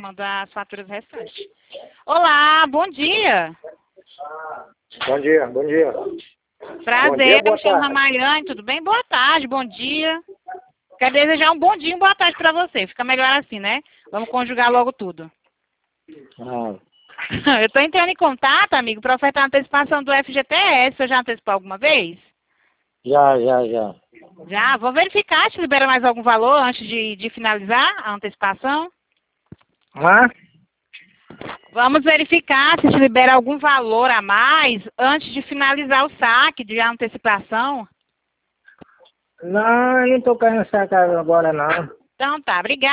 mandar as faturas restantes. Olá, bom dia. Bom dia, bom dia. Prazer, Bom dia, me chamo boa tarde. Ramayane, tudo bem? Boa tarde, bom dia. Quero desejar um bom dia e boa tarde para você. Fica melhor assim, né? Vamos conjugar logo tudo. Ah, Eu estou entrando em contato, amigo, para ofertar a antecipação do FGTS. Você já antecipou alguma vez? já. Já? Vou verificar se libera mais algum valor antes de finalizar a antecipação. Ah? Vamos verificar se libera algum valor a mais antes de finalizar o saque de antecipação. Não, eu não tô querendo sacar agora não. Então tá, obrigada.